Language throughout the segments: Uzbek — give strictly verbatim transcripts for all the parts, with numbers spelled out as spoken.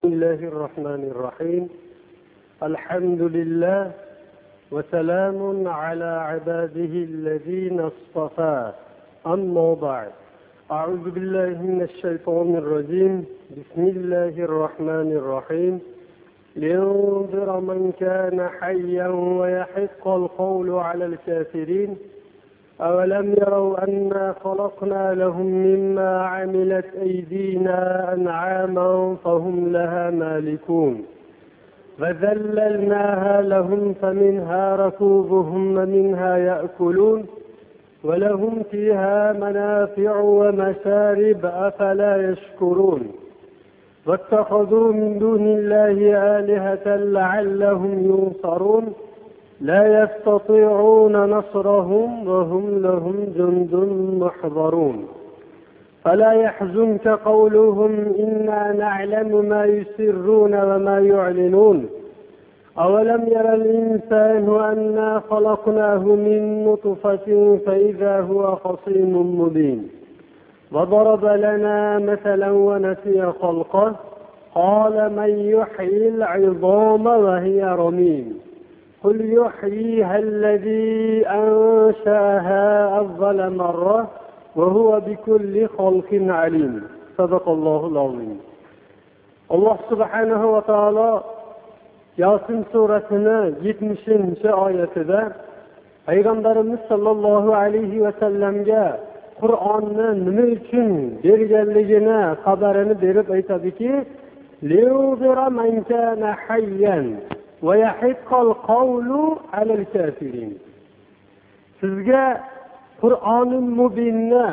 بسم الله الرحمن الرحيم. الحمد لله وسلام على عباده الذين اصطفى. أما بعد، أعوذ بالله من الشيطان الرجيم. بسم الله الرحمن الرحيم. لينذر من كان حيا ويحق القول على الكافرين. أولم يروا أنا خلقنا لهم مما عملت أيدينا أنعاما فهم لها مالكون فذللناها لهم فمنها ركوبهم ومنها يأكلون ولهم فيها منافع ومشارب أفلا يشكرون واتخذوا من دون الله آلهة لعلهم ينصرون لا يستطيعون نصرهم وهم لهم جند محضرون فلا يحزنك قولهم إنا نعلم ما يسرون وما يعلنون أولم ير الإنسان أنا خلقناه من نطفة فإذا هو خصيم مبين وضرب لنا مثلا ونسي خلقه قال من يحيي العظام وهي رميم قل يحييها الذي أنشأها أول مرة وهو بكل خلق عليم. صدق الله العظيم. Allah subhanahu va taolo Yasin surasini yetmishinchi oyatida Payg'ambarimiz sollallohu alayhi va sallamga Qur'onni nima uchun berganligini xabarini berib aytadiki: "Li'udhira man kana hayyan va yahiqqal qawlu 'alal kafirin." Sizga Qur'oni Mubinni,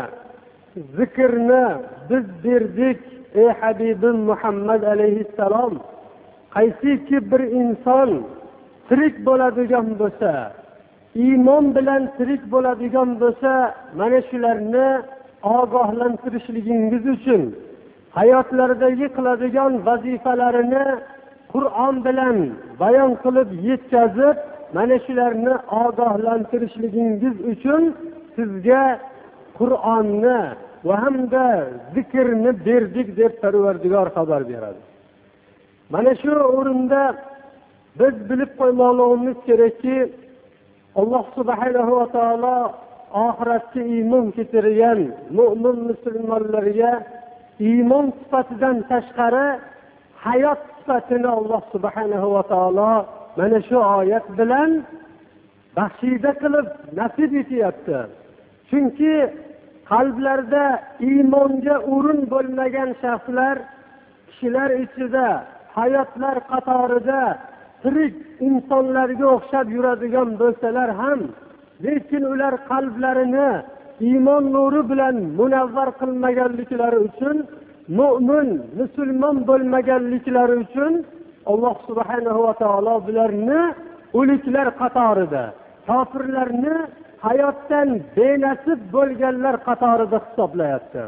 zikrni biz berdik ey Habibim Muhammad alayhissalom. Qaysiki bir inson tirik bo'ladigan bo'lsa, iymon bilan tirik bo'ladigan bo'lsa, mana shularni ogohlantirishligingiz uchun hayotlaridagi qiladigan vazifalarini Qur'on bilan bayon qilib yetkazib, mana shularni ogohlantirishligingiz uchun sizga Qur'onni va hamda zikrni berdik deb Parvardigor xabar beradi. Mana shu o'rinda biz bilib qo'ymoqligimiz kerakki, Alloh subhanahu va taolo oxiratga iymon keltirgan mu'min musulmonlarga iymon sifatidan tashqari hayot sifatini Alloh subhanahu va taolo mana shu oyat bilan baxshida qilib nasib etyapti. Chunki qalblarda iymonga o'rin bo'lmagan shaxslar, kishilar ichida hayotlar qatorida tirik insonlarga o'xshab yuradigan bo'lsalar ham, lekin ular qalblarini iymon nuri bilan munavvar qilmaganliklari uchun, mu'min, musulmon bo'lmaganliklari uchun Alloh subhanahu va taolo bularni o'liklar qatorida, kofirlarni hayotdan benasib bo'lganlar qatorida hisoblayapti.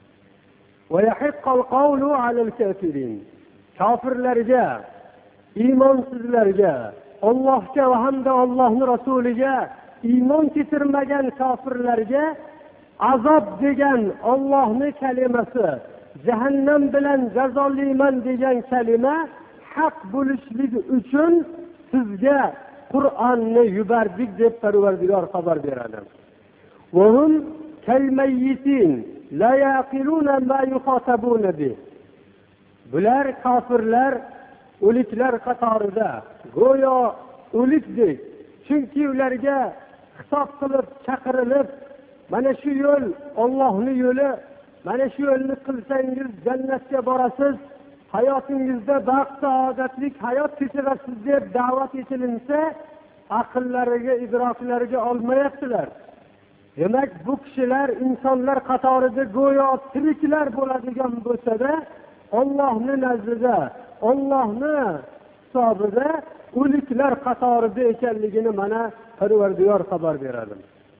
Va yahiqqal qawlu 'alal kafirin. Kofirlarga, iymonsizlarga, Allohga va hamda Allohning rasuliga iymon keltirmagan kofirlarga azob degan Allohning kalimasi, jahannam bilan jazolayman degan kalima haq bo'lishligi uchun sizga Qur'onni yubordik deb Parvardigor xabar beradi. Va hum kalmayyitin la yaqiluna ma yuqatabuna bi. Bular kofirlar o'liklar qatorida, go'yo o'likdek. Chunki ularga xitob qilib chaqirilib, mana shu yo'l Allohning yo'li, mana shu yo'lni qilsangiz jannatga borasiz, hayotingizda baxt saodatlik hayot kechirasiz deb da'vat etilinsa, aqllariga, idroklariga olmayaptilar. Demak, bu kishilar insonlar qatorida go'yo tiriklar bo'ladigan bo'lsa-da, Allohning nazdida, Allohning hisobida o'liklar qatorida ekanligini mana Parvardigor xabar beradi.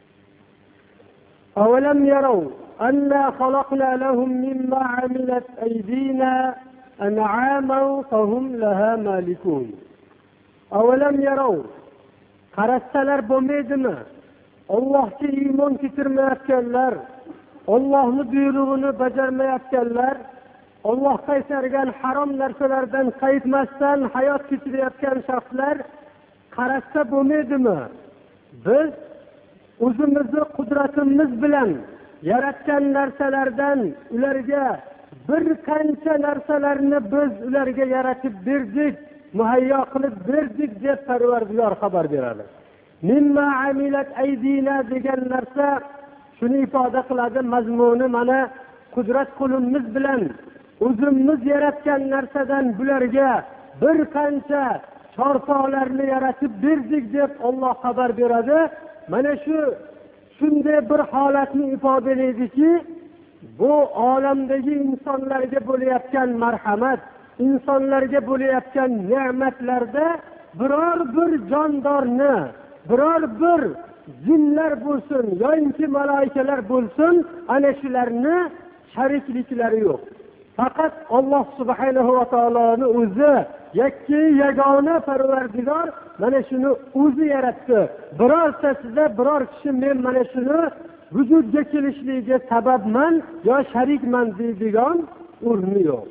Avalam yaraw anna xalaqna lahum mimma amilat aydina an'aman fahum laha malikun. Avalam yaraw, qarasalar bo'lmaydimi? Allohga iymon keltirmayotganlar, Allohning buyrug'ini bajarmayotganlar Alloh qaytargan harom narsalardan qaytmasdan hayot kechirayotgan shaxslar qarashsa bo'lmaydimi? Biz o'zimizni qudratimiz bilan yaratgan narsalardan ularga bir qancha narsalarni biz ularga yaratib berdik, muhayyo qilib berdik deb Parvardigor xabar beradi. Mimma amilat aydina degan narsa shuni ifoda qiladi, mazmuni mana qudrat qo'limiz bilan o'zimiz yaratgan narsadan bularga bir qancha chorpolarni yaratib berdik deb Alloh xabar beradi. Mana shu shunday bir holatni ifodalaydiki, bu olamdagi insonlarga bo'layotgan marhamat, insonlarga bo'layotgan ne'matlarda biror bir jondorni, biror bir jinlar bo'lsin yoki malaikalar bo'lsin, ana shularni sharikliklari yo'q. Faqat Alloh subhanahu va taoloning o'zi yakki yagona Parvardigor mana shuni o'zi yaratdi. Birortasida biror kishi men mana shuni vujudga kelishligiga sababman yo sharikman deydigan o'rni yo'q.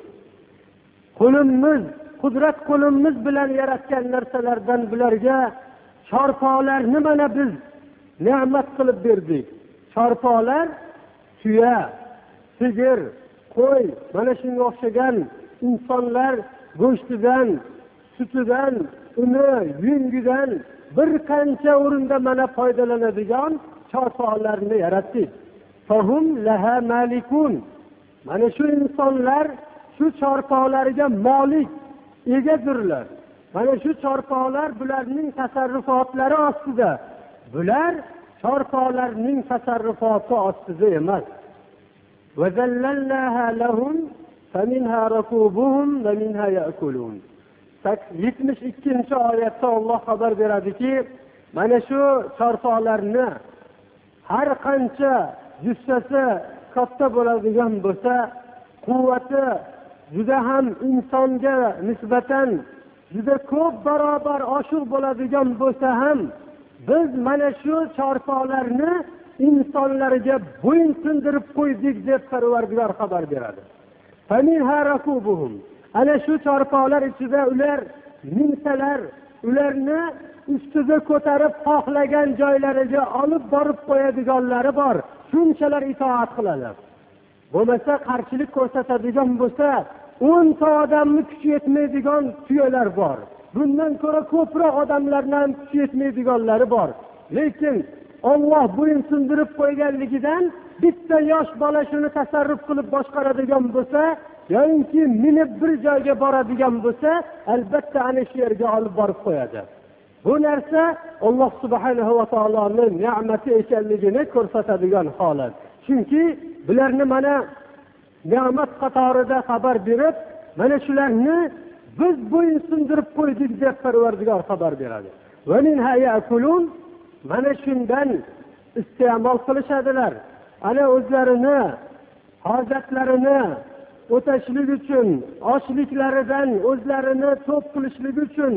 Qo'limiz, qudrat qo'limiz bilan yaratgan narsalardan bularga chorpolarni mana biz ne'mat qilib berdik. Chorpolar tuya, sigir, qo'y, mana shunga o'xshagan insonlar go'shtidan, sutidan, uni, yungidan bir qancha o'rinda mana foydalanadigan chorpolarni yaratdik. Fahum laha malikun. Mana shu insonlar shu chorpolariga molik, egadirlar. Mana shu chorpolar bularning tasarrufotlari ostida. Bular chorpolarning tasarrufoti ostida emas. وَذَلَّلْنَاهَا لَهُمْ فَمِنْهَا رَكُوبُهُمْ وَمِنْهَا يَأْكُلُونَ. yetmish ikkinchi oyatda Alloh xabar beradiki, mana shu chorpolarni har qancha jussasi katta bo'ladigan bo'lsa, quvvati juda ham insonga nisbatan juda ko'p barobar oshiq bo'ladigan bo'lsa ham, biz mana shu chorpolarni insonlarga bo'yin sindirib qo'ydik deb Parvardigor xabar beradi. Faminha rakubuhum. Ana shu chorpolar ichida ular minsalar, ularni ustida ko'tarib xohlagan joylariga olib borib qo'yadiganlari bor. Shunchalar itoat qiladi. Bo'lmasa qarshilik ko'rsatadigan bo'lsa, o'n ta odamni kuchi yetmaydigan tuyalar bor. Bundan ko'ra ko'proq odamlardan kuchi yetmaydiganlari bor. Lekin Alloh bo'yin sindirib qo'yganligidan bitta yosh bola shuni tasarruf qilib boshqaradigan bo'lsa, yoki minib bir joyga boradigan bo'lsa, albatta ana shu yerga olib borib qo'yadi. Bu narsa Alloh subhanahu va taoloning ne'mati ekanligini ko'rsatadigan holat. Chunki bularni mana ne'mat qatorida xabar berib, mana shularni biz bo'yin sindirib qo'ydik deb Parvardigor xabar beradi. Va minha ya'kulun. Mana shundan iste'mol qilishadilar. Ana o'zlarini hojatlarini o'tashlik uchun, ochliklaridan o'zlarini to'p qilishlik uchun,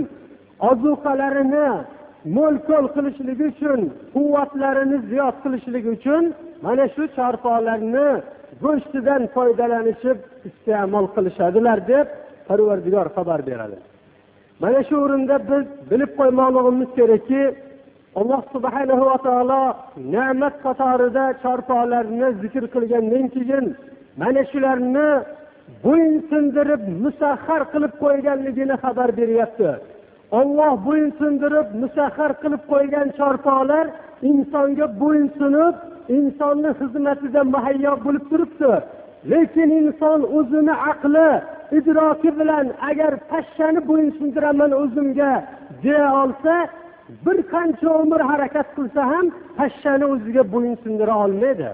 ozuqalarini mo'l-ko'l qilishlik uchun, quvvatlarini ziyod qilishlik uchun mana shu chorpolarni go'shtidan foydalanishib iste'mol qilishadilar deb Parvardigor xabar beradi. Mana shu o'rinda biz bilib qo'ymoqligimiz kerakki, Alloh subhanahu va taolo ne'mat qatorida chorpolarni zikr qilgandan keyin mana shularni bo'yin sindirib musahhar qilib qo'yganligini xabar beryapti. Alloh bo'yin sindirib musahhar qilib qo'ygan chorpolar insonga bo'yin sinib, insonning xizmatida muhayyo bo'lib turibdi. Lekin inson o'zini aqli, idroki bilan agar pashshani bo'yin sindiraman o'zimga deya olsa, bir qancha umr harakat qilsa ham pashshani o'ziga bo'yin sindira olmaydi.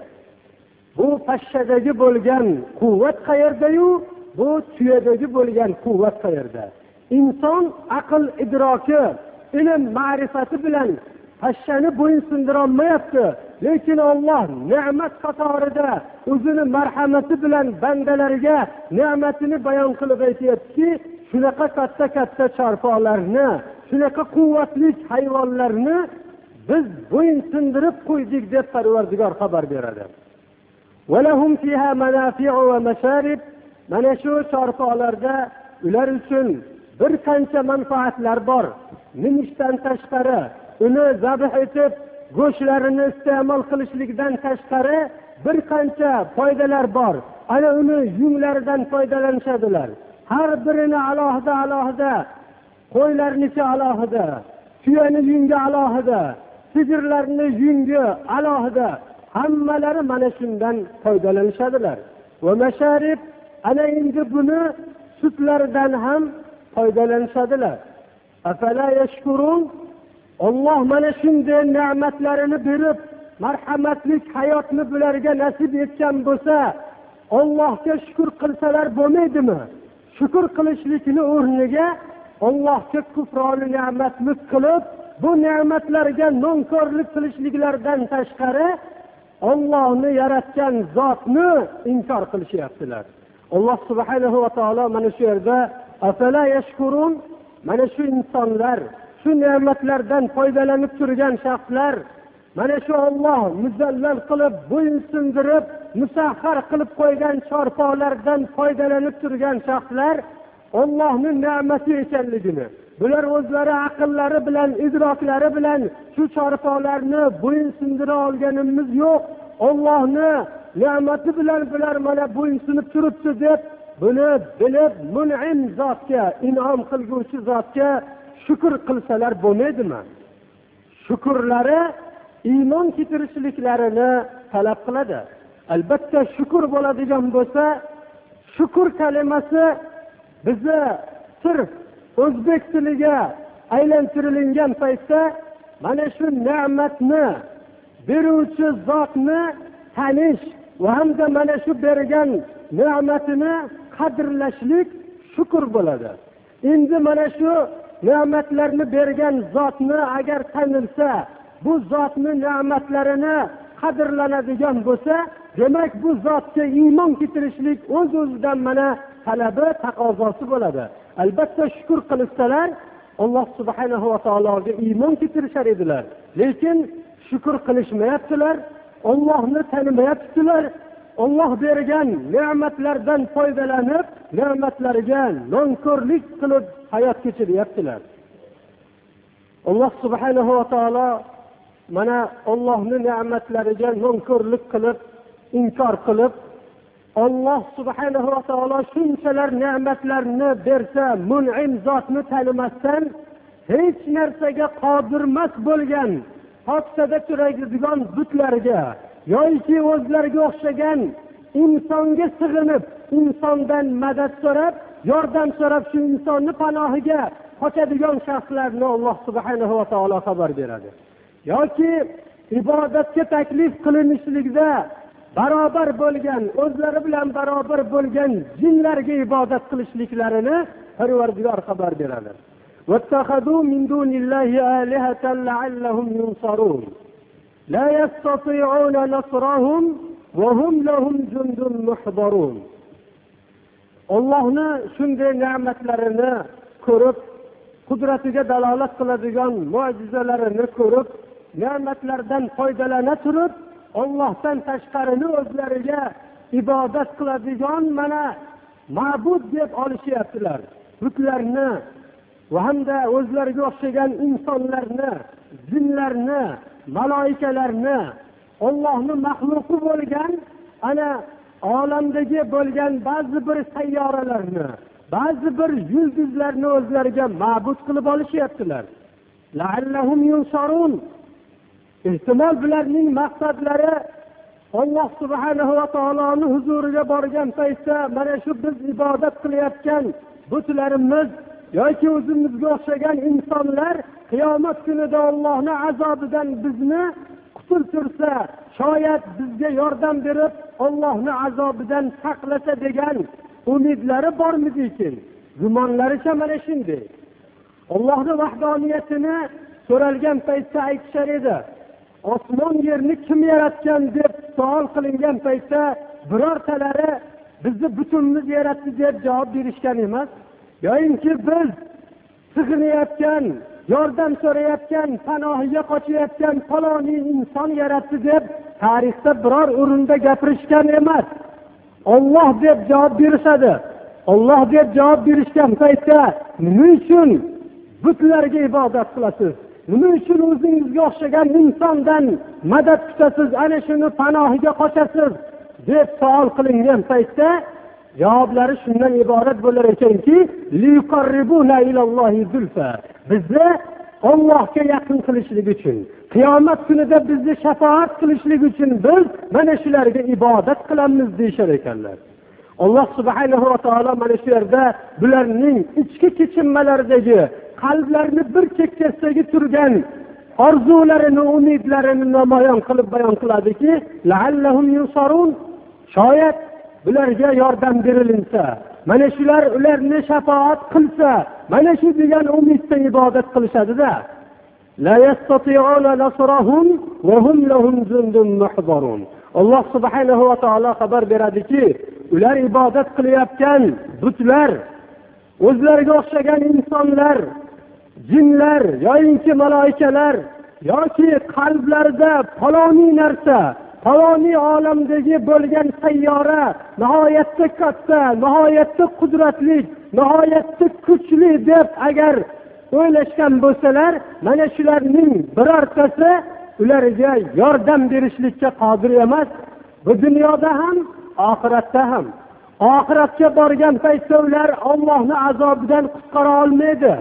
Bu pashshadagi bo'lgan quvvat qayerda-yu, bu tuyadagi bo'lgan quvvat qayerda? Inson aql, idroki, ilm, ma'rifati bilan pashshani bo'yin sindira olmayapti. Lekin Alloh ne'mat qatorida o'zini marhamati bilan bandalariga ne'matini bayon qilib aytayaptiki, shunaqa katta-katta chorpolarni, shunaqa quvvatli hayvonlarni biz bo'yin sindirib qo'ydik deb Parvardigor xabar beradi. وَلَهُمْ فِيهَا مَنَافِعُ وَمَشَارِبُ mana shu chorpolarda ular uchun bir qancha manfaatlar bor. Minishdan tashqari, uni zabh etib go'shtlarini iste'mol qilishlikdan tashqari bir qancha foydalar bor. Ana uni yunglaridan foydalanishadilar. Har birini alohida alohida, qo'ylarniki alohida, tuyani yungi alohida, sigirlarni yungi alohida, hammalari mana shundan foydalanishadilar. Va masharib, ana endi buni sutlaridan ham foydalanishadilar. Afala yashkurun? Alloh mana shunday ne'matlarini berib, marhamatlik hayotni bularga nasib etgan bo'lsa, Allohga shukr qilsalar bo'lmaydimi? Shukr qilishlikning o'rniga Allohga kufroni ne'matlik qilib, bu ne'matlarga nonkorlik qilishliklardan tashqari Allohni yaratgan zotni inkor qilishyaptilar. Alloh subhanahu va taolo mana shu yerda afala yashkurun, mana shu insonlar, shu ne'matlardan foydalanib turgan shaxslar, mana shu Alloh muzallal qilib, bo'yin sindirib, musahhar qilib qo'ygan chorpolardan foydalanib turgan shaxslar Allohning ne'mati ekanligini, bular o'zlari aqllari bilan, idroklari bilan shu chorpolarni bo'yin sindira olganimiz yo'q. Allohni ne'mati bilan bular mana bo'yin sinib turibdi deb, buni bilib mun'im zotga, in'om qilguvchi zotga shukr qilsalar bo'lmaydimi? Shukrlari iymon keltirishliklarini talab qiladi. Albatta shukr bo'ladigan bo'lsa, shukr kalimasi bizni sirf o'zbek tiliga aylantirilgan paytda mana shu ne'matni beruvchi zotni tanish va hamda mana shu bergan ne'matini qadrlashlik shukr bo'ladi. Endi mana shu ne'matlarni bergan zotni agar tanilsa, bu zotning ne'matlarini qadrlanadigan bo'lsa, demak bu zotga iymon keltirishlik o'z-o'zidan mana talabi, taqozosi bo'ladi. Albatta shukr qilsalar, Alloh subhanahu va taologa iymon keltirishar edilar. Lekin shukr qilishmayaptilar, Allohni tanimayaptilar. Alloh bergan ne'matlardan foydalanib, ne'matlariga nonko'rlik qilib hayot kechiryaptilar. Alloh subhanahu va taolo mana Allohning ne'matlariga nonko'rlik qilib, inkor qilib, Alloh subhanahu va taolo shunchalar ne'matlarni bersa, mun'im zotni tanimasdan hech narsaga qodir emas bo'lgan podsada turadigan butlarga yoki o'zlariga o'xshagan insonga sig'inib, insondan madad so'rab, yordam so'rab shu insonni panohiga qochadigan shaxslarni Alloh subhanahu va taolo xabar beradi. Yoki ibodatga taklif qilinishlikda barobar bo'lgan, o'zlari bilan barobar bo'lgan jinlarga ibodat qilishliklarini Parvardigor xabar beradi. وَاتَّخَذُوا مِنْ دُونِ اللَّهِ آلِهَةً لَعَلَّهُمْ يُنصَرُونَ لَا يَسْتَطِيعُونَ نَصْرَهُمْ وَهُمْ لَهُمْ جُنْدٌ مُحْضَرُونَ. Allohning shunday ne'matlarini ko'rib, qudratiga dalolat qiladigan mo'jizalarini ko'rib, ne'matlardan foydalana turib, Allohdan tashqarini o'zlariga ibodat qiladigan mana ma'bud deb olishyaptilar. Butlarni va hamda o'zlariga o'xshagan insonlarni, jinlarni, maloikalarni, Allohning maxluqi bo'lgan ana olamdagi bo'lgan ba'zi bir sayyoralarni, ba'zi bir yulduzlarni o'zlariga ma'bud qilib olishyaptilar. La'allahum yunsarun. Ehtimol bularning maqsadlari Alloh subhanahu va taoloning huzuriga borgan paytda mana shu biz ibodat qilayotgan butlarimiz yoki o'zimizga o'xshagan insonlar qiyomat kunida Allohning azobidan bizni qutultirsa, shoyat bizga yordam berib Allohning azobidan saqlasa degan umidlari bormidikin? Gumonlaricha mana shunday. Allohning vahdoniyatini so'ralgan paytda aytishar edi. Osmon yerni kim yaratgan deb savol qilingan paytda birortalari bizni butunimiz yaratdi deb javob berishgan emas. Yo'inki biz sig'inayotgan, yordam so'rayotgan, panohiga qochayotgan faloni inson yaratdi deb tarixda biror o'rinda gapirishgan emas. Alloh deb javob berishadi. Alloh deb javob berishgan paytda nima uchun butlarga ibodat qilasiz? Nima uchun o'zingizga o'xshagan insondan madad kutasiz, ana shuni panohiga qochasiz deb savol qilingan paytda javoblari shundan iborat bo'lar ekanki, liqarribuna ilallohi zulfa. Bizni Allohga yaqin qilishlik uchun, qiyomat kunida bizni shafaat qilishlik uchun biz mana shularga ibodat qilamiz deyshar ekanlar. Alloh subhanahu va taolo mana shu yerda bularning ichki kechinmalaridagi qalblarni bir chekkasidagi turgan orzularini, umidlarini namoyon qilib bayon qiladiki, la'allahum yusarun. Shoyat bularga yordam berilinsa, mana shular ularni shafaat qilsa, mana shu degan umidda ibodat qilishadi-da. La yastati'una nasrahum va hum lahum jundun muhdarun. Alloh subhanahu va taolo xabar beradiki, ular ibodat qilayotgan butlar, o'zlariga o'xshagan insonlar, jinlar yoki malaikalar yoki qalblarida faloni narsa, faloni olamdagi bo'lgan sayyora nihoyatda katta, nihoyatda qudratli, nihoyatda kuchli deb agar o'ylashgan bo'lsalar, mana shularning birortasi ularga yordam berishlikka qodir emas. Bu dunyoda ham, oxiratda ham. Oxiratga borgan paytda ular Allohning azobidan qutqara olmaydi.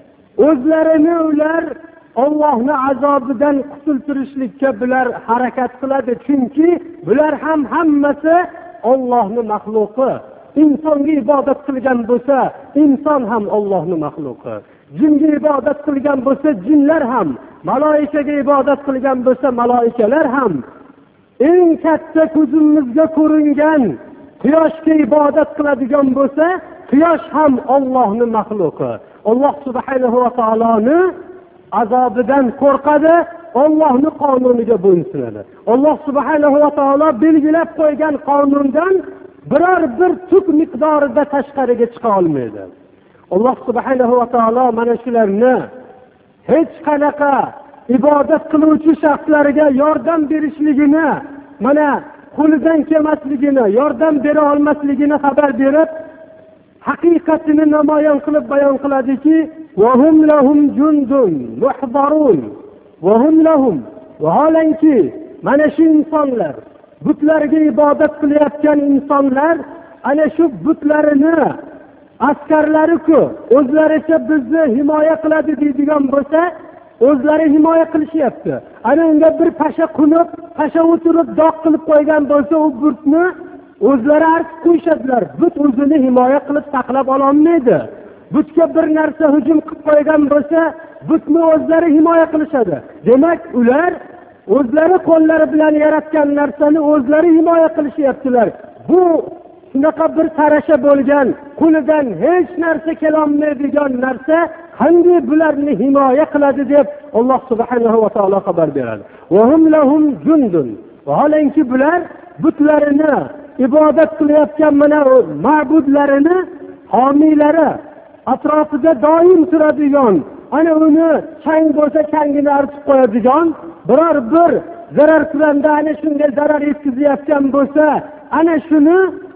O'zlarini ular Allohning azobidan qutultirishlikka bular harakat qiladi, chunki bular ham hammasi Allohning maxluqi. Insonga ibodat qilgan bo'lsa, inson ham Allohning maxluqi. Jinga ibodat qilgan bo'lsa, jinlar ham, maloikaga ibodat qilgan bo'lsa, maloikalar ham. Eng katta ko'zimizga ko'ringan quyoshga ibodat qiladigan bo'lsa, quyosh ham Allohning maxluqi. Alloh subhanahu va taoloning azobidan qo'rqadi, Allohning qonuniga bo'ysunadi. Alloh subhanahu va taolo belgilab qo'ygan qonundan biror bir tuk miqdorida tashqariga chiqa olmaydi. Alloh subhanahu va taolo mana shularni hech qanaqa ibodat qiluvchi shaxslarga yordam berishligini, mana qo'lidan kelmasligini, yordam bera olmasligini xabar berib, haqiqatini namoyon qilib bayon qiladiki, va hum lahum jundun muhdarun. Va hum lahum, vaholanki mana shu insonlar, butlarga ibodat qilayotgan insonlar, ana shu butlarini askarlari-ku, o'zlaricha bizni himoya qiladi deydigan bo'lsa, o'zlari himoya qilishyapti. Ana unga bir pasha qunib, pasha o'tirib doq qilib qo'ygan bo'lsa, u butni o'zlari artib qo'yishadilar. But o'zini himoya qilib saqlab ola olmaydi. Butga bir narsa hujum qilib qo'ygan bo'lsa, butni o'zlari himoya qilishadi. Demak, ular o'zlari qo'llari bilan yaratgan narsani o'zlari himoya qilishyaptilar. Bu shunaqa bir tarasha bo'lgan, qo'lidan hech narsa kelolmaydigan narsa qanday bularni himoya qiladi deb Alloh subhanahu va taolo xabar beradi. Va hum lahum jundun. Vaholanki bular butlarini ibodat qilayotgan mana ma'budlarini homiylari, atrofida doim turadigan, ana uni chang bo'lsa changini artib qo'yadigan, biror bir zarar kuranda ana shunga zarar yetkazayotgan bo'lsa, ana shuni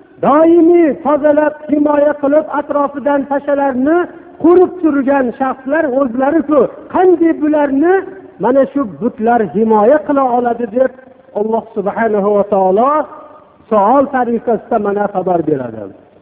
doimiy tozalab, himoya qilib, atrofidan tashalarni qurib turgan shaxslar o'zlari-ku qanday bularni mana shu butlar himoya qila oladi deb Alloh subhanahu va taolo savol tariqasida mana xabar beradi.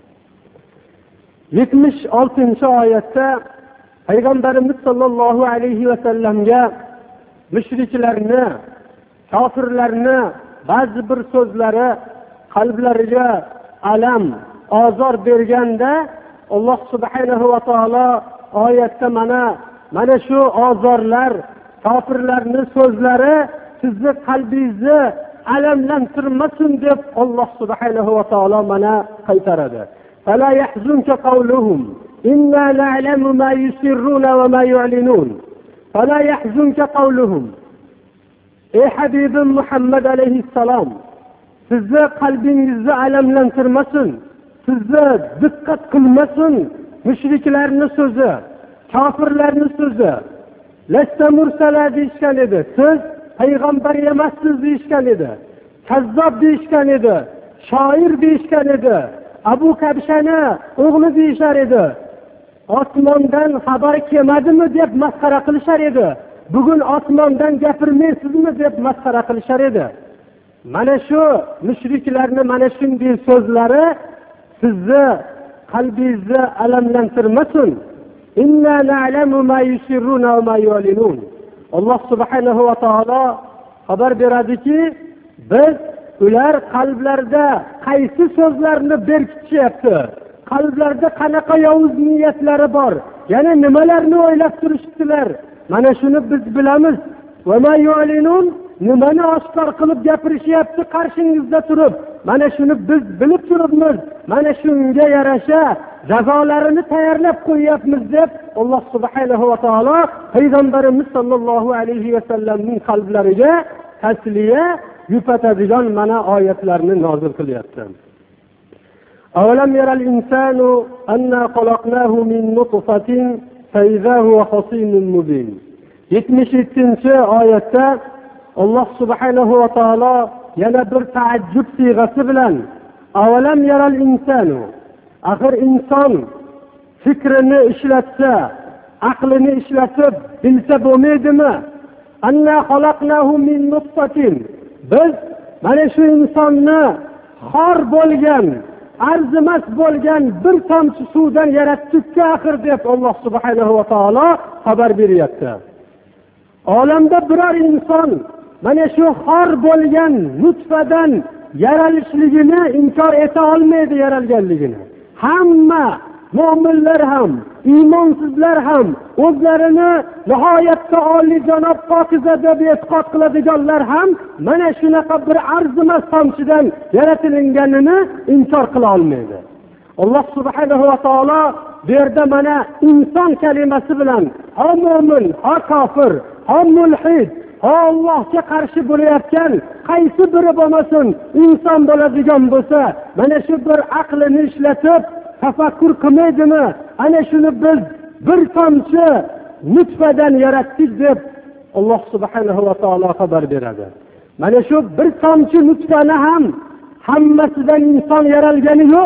yetmish oltinchi oyatda Payg'ambarimiz sollallohu alayhi va sallamga mushriklarni, kofirlarni ba'zi bir so'zlari qalblariga alam, ozor berganda Alloh subhanahu va taolo oyatda mana mana shu ozorlar, kofirlarning so'zlari sizni qalbingizni alamlantirmasin deb Alloh subhanahu va taolo mana qaytaradi. Fala yahzunka qawluhum inna na'lamu ma yusirruna va ma yu'linun. Fala yahzunka qawluhum. Ey Habibim Muhammad alayhissalom, sizni qalbingizni alamlantirmasin, sizni diqqat qilmasin mushriklarning so'zi, kofirlarning so'zi. Lasta mursala deyishgan edi. Siz payg'ambar emassiz deyishgan edi. Kazzob deyishgan edi. shoir deyishgan edi, Abu Kabshani o'g'li deyishar edi. Osmondan xabar kelmadimi deb masxara qilishar edi. Bugun osmondan gapirmaysizmi deb masxara qilishar edi. Mana shu mushriklarning mana shunday so'zlari sizni qalbingizni alamlantirmasin. Inna na'lamu ma yusirruna va ma yu'linun. Alloh subhanahu va taolo xabar beradiki, biz ular qalblarida qaysi so'zlarni berkitishyapti, qalblarida qanaqa yovuz niyatlari bor, yana nimalarni o'ylab turishibdilar, mana shuni biz bilamiz. Va ma yu'linun, nimani oshkor qilib gapirishyapti qarshingizda turib, mana shuni biz bilib turibmiz, mana shunga yarasha jazolarini tayyorlab qo'yapmiz deb Alloh subhanahu va taolo payg'ambarimiz sollallohu alayhi va sallamning qalblariga tasliya yupatadigan mana oyatlarni nozil qilyapti. Avalam yaral insanu anna xalaqnahu min nutfatin fa idza huwa khasimun mubin. yetmish yettinchi oyatda Alloh subhanahu va taolo yana bir taajjub siyg'asi bilan avalam yaral insanu, axir inson fikrini ishlatsa, aqlini ishlatib bilsa bo'lmaydimi? Anna xalaqnahu min nutfatin, biz mana shu insonni xor bo'lgan, arzimas bo'lgan bir tomchi suvdan yaratdik axir deb Alloh subhanahu va taolo xabar beryapti. Olamda biror inson mana shu xor bo'lgan nutfadan yaralishligini inkor eta olmaydi, yaralganligini. Hamma mu'minlar ham, iymonsizlar ham, o'zlarini nihoyatda oliyjanob pokiza deb e'tiqod qiladiganlar ham mana shunaqa bir arzimas tomchidan yaratilganini inkor qila olmaydi. Alloh subhanahu va taolo bu yerda mana inson kalimasi bilan ha mu'min, ha kofir, ha mulhid, ha Allohga qarshi bo'layotgan qaysi biri bo'lmasin, inson bo'ladigan bo'lsa, mana shu bir aqlini ishlatib tafakkur qilmaydimi? Ana shuni biz bir tomchi nutfadan yaratdik deb Alloh subhanahu va taolo xabar beradi. Mana shu bir tomchi nutfani ham hammasidan inson yaralgani yo'q.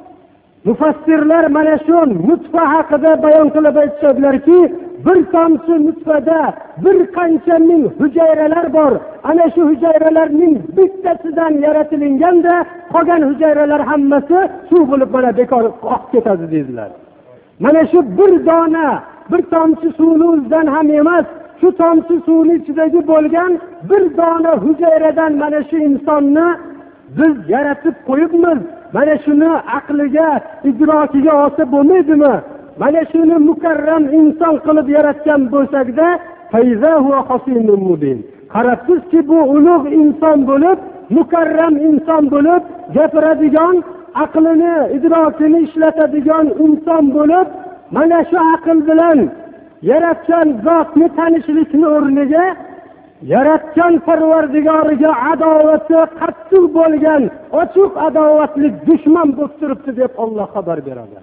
Mufassirlar mana shu nutfa haqida bayon qilib aytishadilarki, bir tomchi nutfada bir qancha ming hujayralar bor. Ana shu hujayralarning bittasidan yaratilganda qolgan hujayralar hammasi suv bo'lib mana bekor oqib ketadi dedilar. Mana shu bir dona, bir tomchi suvni o'zidan ham emas, shu tomchi suvning ichidagi bo'lgan bir dona hujayradan mana shu insonni biz yaratib qo'yibmiz. Mana shuni aqliga, idrokiga olsa bo'lmaydimi? Mana shuni mukarram inson qilib yaratgan bo'lsak-da, fayzahu khasimun mubin. Qarabsizki, bu ulug' inson bo'lib, mukarram inson bo'lib, gapiradigan, aqlini, idrokini ishlatadigan inson bo'lib, mana shu aql bilan yaratgan zotni tanishlikni o'rniga yaratgan Parvardigoriga adovati qattiq bo'lgan, ochiq adovatli dushman bo'lib turibdi deb Alloh xabar beradi.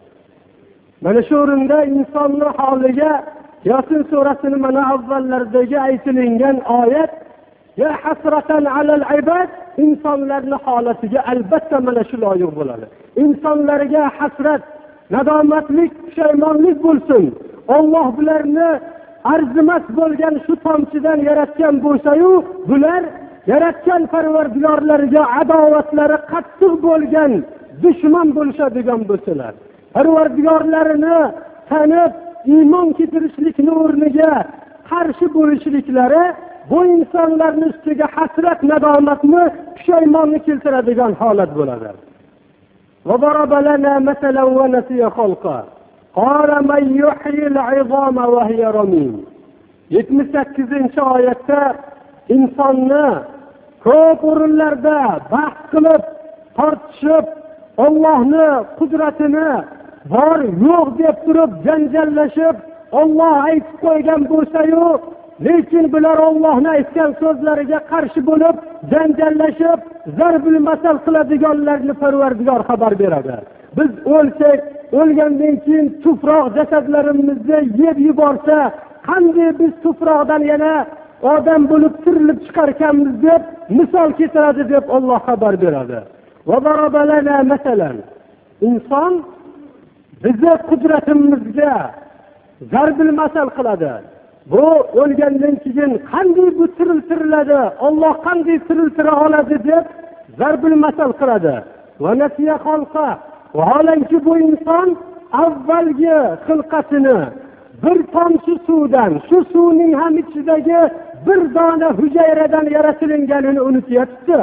Mana shu o'rinda insonning holiga Yasin surasining mana avvallardagi aytilgan oyat ya hasratan alal ibad, insonlarning holatiga albatta mana shu loyiq bo'ladi. Insonlarga hasrat, nadomatlik, pushaymonlik bo'lsin. Alloh bularni arzimas bo'lgan shu tomchidan yaratgan bo'lsa-yu, bular yaratgan Parvardigorlariga adovatlari qattiq bo'lgan dushman bo'lishadigan bo'lsalar, Parvardigorlarini tanib iymon keltirishlikning o'rniga qarshi bo'lishliklari bu insonlarning ustiga hasrat, nadomatni, pushaymonni keltiradigan holat bo'ladi. Va daraba lana masalan wa nasiya khalqa qala man yuhyi al-'izama wa hiya ramim. yetmish sakkizinchi oyatda insonni ko'p o'rinlarda bahs qilib, tortishib, Allohni qudratini bor yo'q deb turib janjallashib, Alloh aytib qo'ygan bo'lsa-yu, lekin bular Allohning aytgan so'zlariga qarshi bo'lib, janjallashib, zarbul masal qiladiganlarni Parvardigor xabar beradi. Biz o'lsak, o'lgandan keyin tuproq jasadlarimizni yeb yuborsa, qanday biz tuproqdan yana odam bo'lib tirilib chiqarkanmiz deb misol keltiradi deb Alloh xabar beradi. وضرب لنا مثلا inson bizni qudratimizga zarbil masal qiladi. Bu o'lgandan keyin qanday bu tiriltiriladi, Alloh qanday tiriltira oladi deb zarbil masal qiladi. Va nasiya xalqa, vaholanki bu inson avvalgi xilqatini bir tomchi suvdan, shu suvning ham ichidagi bir dona hujayradan yaratilganini unutyapti.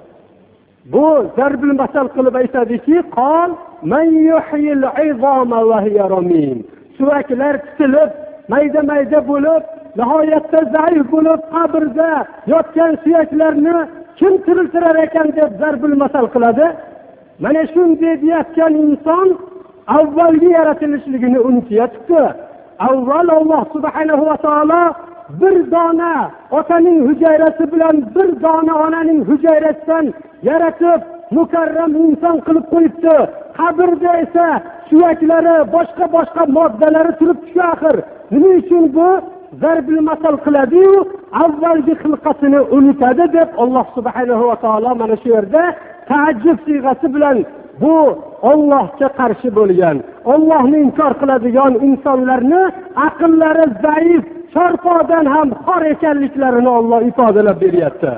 Bu zarbil masal qilib aytadiki, qol man yuhyil izama va hiya ramim. Suvaklar titilib, mayda-mayda bo'lib, nihoyatda zaif bo'lib qabrda yotgan suyaklarni kim tiriltirar ekan deb zarbil masal qiladi. Mana shunday deyotgan inson avvalgi yaratilishligini unutyapti. Avval Alloh subhanahu va taolo bir dona otaning hujayrasi bilan bir dona onaning hujayrasidan yaratib mukarram inson qilib qo'yibdi. Qabrda esa suyaklari, boshqa boshqa moddalari turibdi axir. Nima uchun bu zarbil masal qiladi-yu, avvalgi xilqatini unutadi deb Alloh subhanahu va taolo mana shu yerda ta'ajjub siyg'asi bilan bu Allohga qarshi bo'lgan, Allohni inkor qiladigan insonlarni aqllari zaif, sharpodan ham xor ekanliklarini Alloh ifodalab beryapti.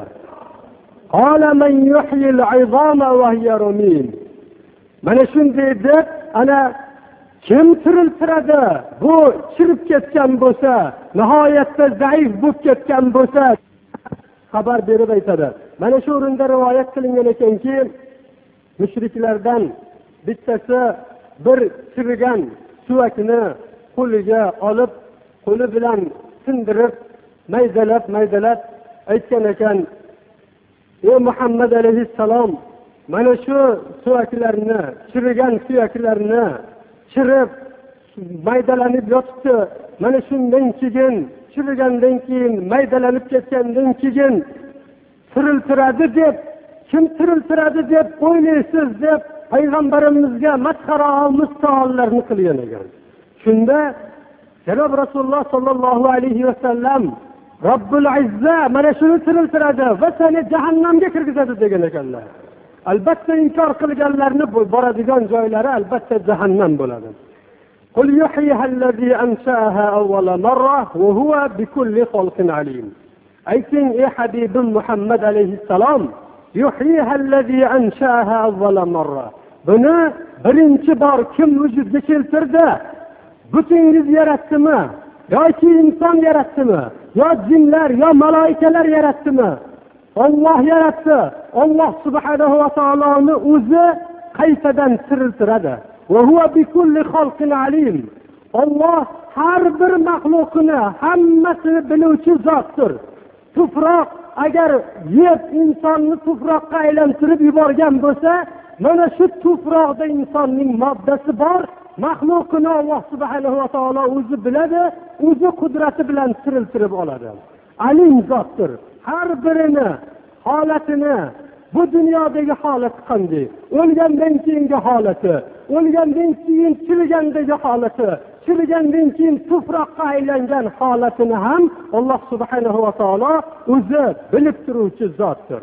Qala man yuhyil izama va hiya ramim. Mana shunday deb ana kim tiriltiradi? Bu chirib ketgan bo'lsa, nihoyatda zaif bo'lib ketgan bo'lsa xabar berib aytadi. Mana shu o'rinda rivoyat qilingan ekanki, mushriklardan bittasi bir chirigan suvakni qo'liga olib, qo'li bilan sindirib, maydalab, maydalab aytgan ekan: "Ey Muhammad alayhissalom, mana shu suvaklarni, chirigan suyaklarni chirib, maydalanib yotibdi. Mana shundan keyin, chirigandan keyin, maydalanib ketgandan keyin tiriltiradi deb, kim tiriltiradi deb o'ylaysiz?" deb payg'ambarimizga masxara mustaollarni qilgan ekan. Shunda Janob Rasululloh sollallohu alayhi va sallam Robbul Izza mana shuni tiriltiradi va seni jahannamga kirgizadi degan ekanlar. Albatta inkor qilganlarni boradigan joylari albatta jahannam bo'ladi. Qul yuhyiha allazi ansha'aha awwala marra wa huwa bikulli khalqin alim. Ayting ey Habibim Muhammad alayhissalom, yuhyiha allazi ansha'aha awwala marra. Buni birinchi bor kim vujudga keltirdi? Butungiz yaratdimi? Yoki inson yaratdimi? Yo jinlar, yo malaikalar yaratdimi? Alloh yaratdi. Alloh subhanahu va taoloni o'zi qaytadan tiriltiradi. Va huwa bikulli khalqin alim. Alloh har bir maxluqini hammasini biluvchi zotdir. Tuproq agar yeb insonni tuproqqa aylantirib yuborgan bo'lsa, mana shu tuproqda insonning moddasi bor. Maxluqini Alloh subhanahu va taolo o'zi biladi, o'zi qudrati bilan tiriltirib oladi. Alim zotdir. Har birini holatini, bu dunyodagi holati qanday, o'lgandan keyingi holati, o'lgandan keyin chirigandagi holati, chirigandan keyin tuproqqa aylangan holatini ham Alloh subhanahu va taolo o'zi bilib turuvchi zotdir.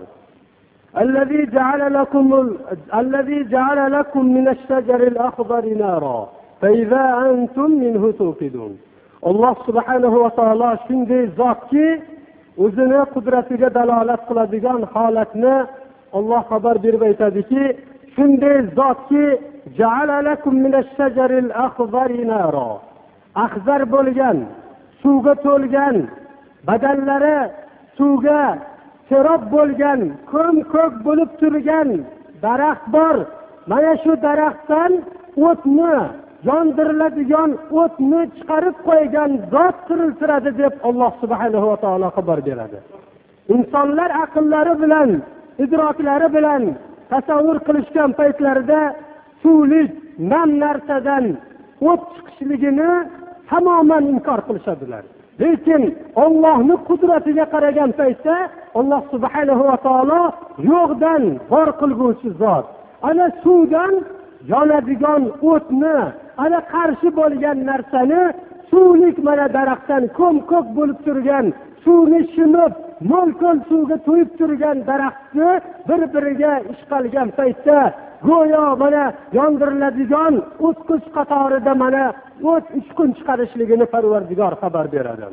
الذي جعل لكم الذي جعل لكم من الشجر الأخضر نارا فإذا أنتم منه توقدون. Alloh subhanahu va taolo shunday zotki, o'zini qudratiga dalolat qiladigan holatni Alloh xabar berib aytadiki, shunday zotki, ja'ala lakum minash-shajaril akhdari nara. Akhzar bo'lgan, suvga to'lgan, badallari suvga serob bo'lgan, ko'm-ko'k bo'lib turgan daraxt bor. Mana shu daraxtdan o'tni, yondiriladigan o'tni chiqarib qo'ygan zot tiriltiradi deb Alloh subhanahu va taolo xabar beradi. Insonlar aqllari bilan, idroklari bilan tasavvur qilishgan paytlarida suvlik, nam narsadan o't chiqishligini tamoman inkor qilishadilar. Lekin Allohning qudratiga qaragan paytda Alloh subhanahu va taolo yo'qdan bor qilguvchi zot. Ana suvdan yonadigan o'tni, ana qarshi bo'lgan narsani suvlik mana daraxtdan ko'm-ko'k bo'lib turgan suvni shimib mo'l-ko'l suvga to'yib turgan daraxtni bir-biriga ishqalgan paytda go'yo mana yondiriladigan o'tqich qatorida mana o't uchqun chiqarishligini Parvardigor xabar beradi.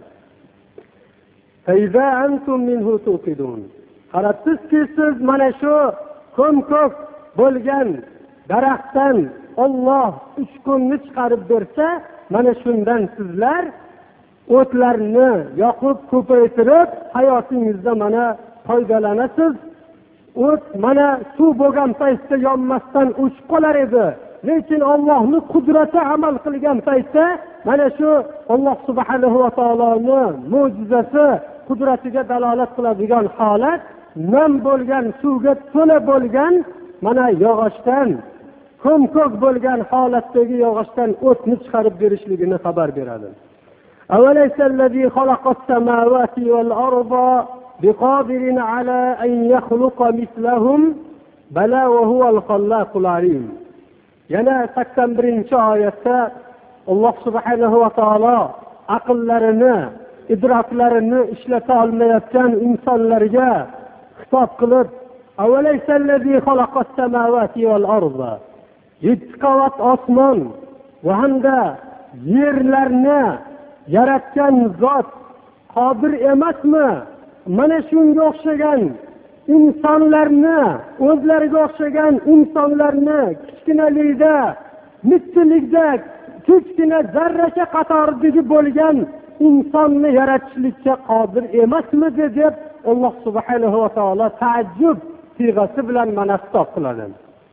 Faiza antum minhu tuqidun. Qarabsizki, siz mana shu ko'm-ko'k bo'lgan daraxtdan Alloh uchqunni chiqarib bersa, mana shundan sizlar o'tlarni yoqib ko'paytirib hayotingizda mana foydalanasiz. O't mana suv bo'lgan paytda yonmasdan o'chib qolar edi. Lekin Allohning qudrati amal qilgan paytda mana shu Alloh subhanahu va taoloning mo'jizasi, qudratiga dalolat qiladigan holat nam bo'lgan suvga to'la bo'lgan mana yog'ochdan, ko'm-ko'k bo'lgan holatdagi yog'ochdan o'tni chiqarib berishligini xabar beradi. Avalaysa allazi xalaqas samawati val arda biqadirin ala an yakhluqa mislahum bala va huval khallaqul alim. Yana sakson birinchi oyatda Alloh subhanahu va taolo aqllarini, idroklarini ishlata olmayotgan insonlarga xitob qilib, avalaysa allazi xalaqas samawati val arda, yetti qavat osmon va hamda yerlarni yaratgan zot qodir emasmi? Mana shunga o'xshagan insonlarni, o'zlariga o'xshagan insonlarni kichkinalikda, mittlikda, kichkina zarracha qatoridagi bo'lgan insonni yaratishlikka qodir emasmidi deb Alloh subhanahu va taolo taajjub siyg'asi bilan mana xitob qiladi.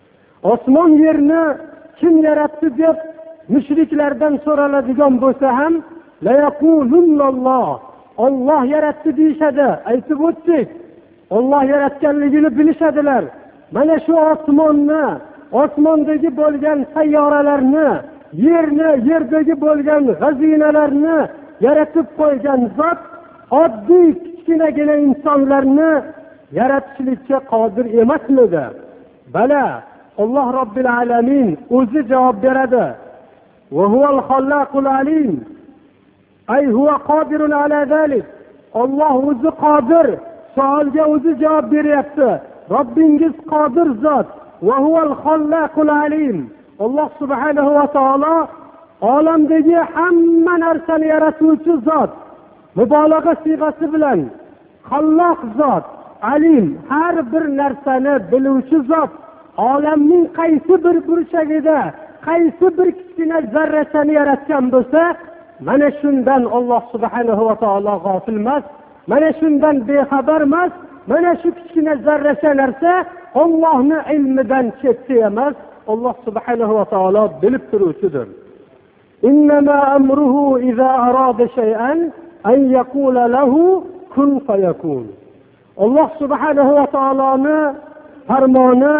Osmon yerni kim yaratdi deb mushriklardan so'raladigan bo'lsa ham la yaqulunalloh, Alloh yaratdi deyshadi. Aytib o'tdik, Alloh yaratganligini bilishadilar. Mana shu osmonni, osmondagi bo'lgan sayyoralarni, yerni, yerdagi bo'lgan xazinalarni yaratib qo'ygan zot oddiy kichkinagina insonlarni yaratishlikka qodir emasmidi? Bala, Alloh Robbil alamin o'zi javob beradi. Va huval khallaqul alim. Ay huwa qodirun ala zalik. Alloh o'zi qodir. Savolga o'zi javob beryapti. Robbingiz qodir zot. Va huval khallaqul alim. Alloh subhanahu va taolo olamdagi hamma narsani yaratuvchi zot. Mubolag'a siyg'asi bilan Xalloq zot, alim, har bir narsani biluvchi zot. Olamning qaysi bir burchagida, qaysi bir kichkina zarrachani yaratgan bo'lsa, mana shundan Alloh subhanahu va taolo g'ofil emas, mana shundan bexabar emas. Mana shu kichkina zarracha narsa Allohning ilmidan chetda emas, Alloh subhanahu va taolo bilib turuvchidir. Innama amruhu iza arada shay'an an yaqula lahu kun fayakun. Alloh subhanahu va taoloning farmoni,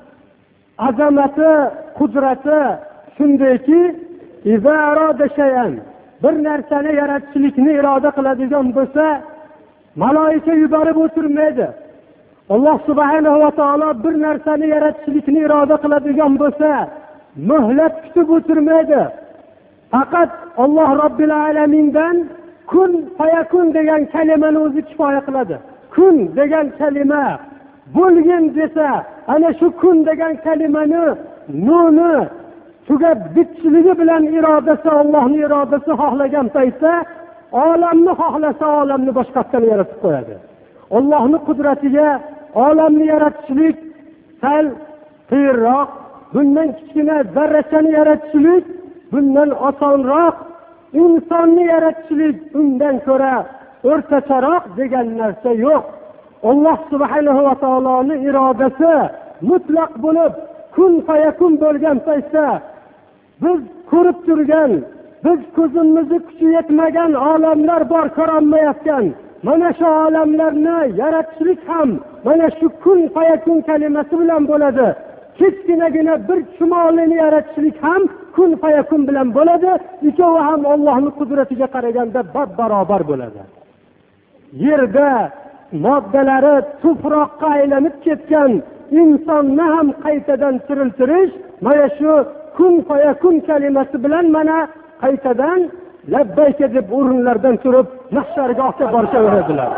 azamati, qudrati shundayki, iza arada shay'an, bir narsani yaratishlikni iroda qiladigan bo'lsa, malaika yuborib o'tirmaydi. Alloh subhanahu va taolo bir narsani yaratishlikni iroda qiladigan bo'lsa, muhlat kutib o'tirmaydi. Faqat Alloh Robbil alamindan kun fayakun degan kalimani o'zi kifoya qiladi. Kun degan kalima bo'lgin desa, ana shu kun degan kalimani nuni tugab bitishligi bilan irodasi, Allohning irodasi xohlagan paytda olamni xohlasa olamni boshqatdan yaratib qo'yadi. Allohning qudratiga olamni yaratishlik sal qiyinroq, bundan kichkina zarrachani yaratishlik bundan osonroq, insonni yaratishlik undan ko'ra o'rtacharoq degan narsa yo'q. Alloh subhanahu va taoloning irodasi mutlaq bo'lib, kun fayakun bo'lgan paytda biz ko'rib turgan, biz ko'zimizni kuchi yetmagan olamlar bor, ko'rolmayotgan. Mana shu olamlarni yaratishlik ham mana shu kun fayakun kalimasi bilan bo'ladi. Kichkinagina bir chumolini yaratishlik ham kun fayakun bilan bo'ladi. Ikkovi ham Allohning qudratiga qaraganda barobar bo'ladi. Yerda moddalari tuproqqa aylanib ketgan insonni ham qaytadan tiriltirish mana shu kun fayakun kalimasi bilan mana qaytadan labbayka deb o'rinlardan turib mahshargohga borishaveradilar.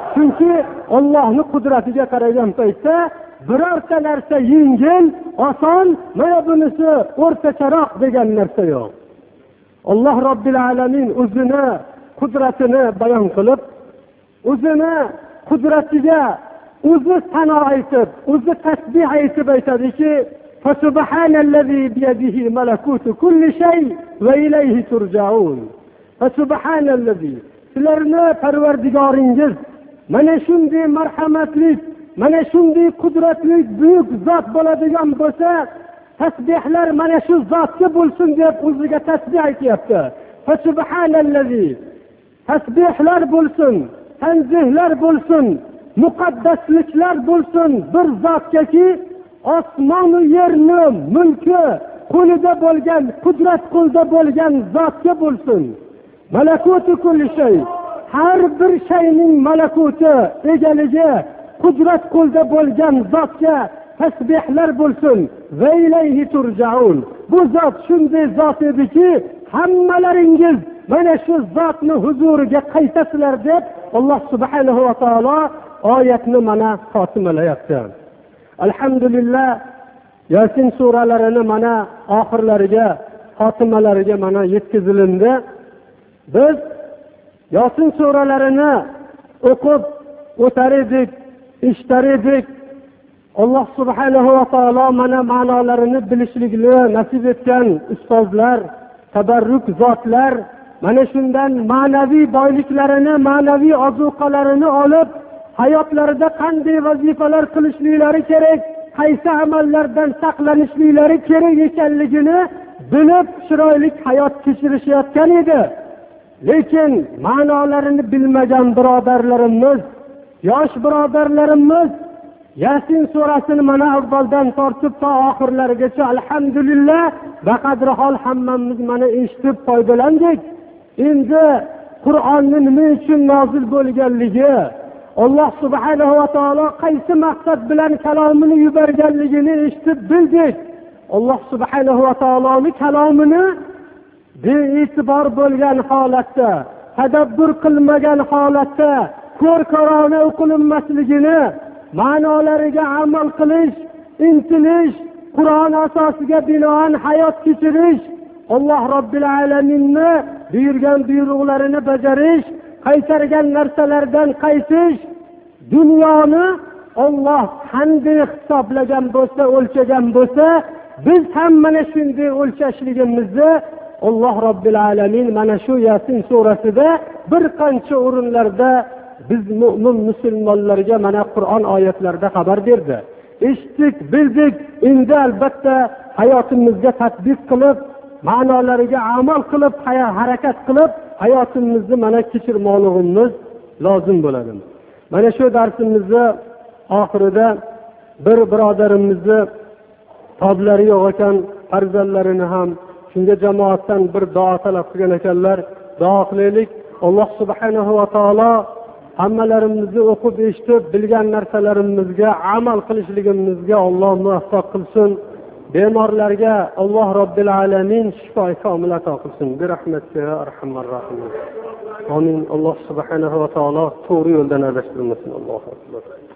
Chunki Allohning qudratiga qaragan paytda birorta narsa yengil, oson, mana bunisi o'rtacharoq degan narsa yo'q. Alloh Robbil alamin o'zini qudratini bayon qilib, o'zini qudratiga o'zi sano aytib, o'zi tasbih aytib aytadiki, "Fasubhanallazi biyadihi malakutu kulli shay va ilayhi turja'un." Fasubhanallazi, sizlarni Parvardigoringiz mana shunday marhamatli, mana shunday qudratli buyuk zot bo'ladigan bo'lsa, tasbihlar mana shu zotga bo'lsin deb o'ziga tasbih aytayapti. Fasubhanallazi, tasbihlar bo'lsin, tanzihlar bo'lsin, muqaddasliklar bo'lsin bir zotgaki, osmon va yerni mulki qo'lida bo'lgan, qudrat qo'lida bo'lgan zotga bo'lsin. Malakutu kulli shay, har bir shayning malakuti, egaligi, qudrat qo'lida bo'lgan zotga tasbihlar bo'lsin. Va ilayhi turja'un. Bu zot shunday zot ediki, hammalaringiz mana shu zotni huzuriga qaytasizlar deb Alloh subhanahu va taolo oyatni mana xotimalayapti. Alhamdulillah, Yasin suralarini mana oxirlariga, xotimalariga mana yetkazilindi. Biz Yasin suralarini o'qib o'tar edik, eshitar edik. Alloh subhanahu va taolo mana ma'nolarini bilishlikni nasib etgan ustozlar, tabarruk zotlar mana shundan ma'naviy boyliklarini, ma'naviy ozuqalarini olib, hayotlarida qanday vazifalar qilishliklari kerak, qaysi amallardan saqlanishliklari kerak ekanligini bilib chiroyli hayot kechirishayotgan edi. Lekin ma'nolarini bilmagan birodarlarimiz, yosh birodarlarimiz Yasin surasini mana avvaldan tortib to oxirlarigacha alhamdulillah baqadri hol hammamiz mana eshitib foydalandik. Endi Qur'onning nima uchun nozil bo'lganligi, Alloh subhanahu va taolo qaysi maqsad bilan kalomini yuborganligini eshitib bildik. Alloh subhanahu va taoloning kalomini bee'tibor bo'lgan holatda, tadabbur qilmagan holatda, ko'r-ko'rona o'qilinmasligini, ma'nolariga amal qilish, intilish, Qur'on asosiga binoan hayot kechirish, Alloh Robbil alaminni buyurgan buyruqlarini bajarish, qaytargan narsalardan qaytish, dunyoni Alloh qanday hisoblagan bo'lsa, o'lchagan bo'lsa, biz ham mana shunday o'lchashligimizni Alloh Robbil alamin mana shu Yasin surasida bir qancha o'rinlarda biz mu'min musulmonlarga mana Qur'on oyatlarida xabar berdi. Eshitdik, bildik, endi albatta hayotimizga tatbiq qilib, ma'nolariga amal qilib, harakat qilib, hayotimizni mana kechirmoqligimiz lozim bo'ladi. Mana shu darsimizni oxirida bir birodarimizni toblari yo'q ekan, farzandlarini ham shunga jamoatdan bir duo talab qilgan ekanlar. Duo qilaylik. Alloh subhanahu va taolo hammalarimizni o'qib eshitib bilgan narsalarimizga amal qilishligimizga Alloh muvaffaq qilsin. Bemorlarga Alloh Robbil alamin shifo komil ato qilsin. Bi rahmatika ya arhamar rohimin. Amin. Alloh subhanahu va taolo to'g'ri yo'ldan adashtirmasin. Allohu akbar.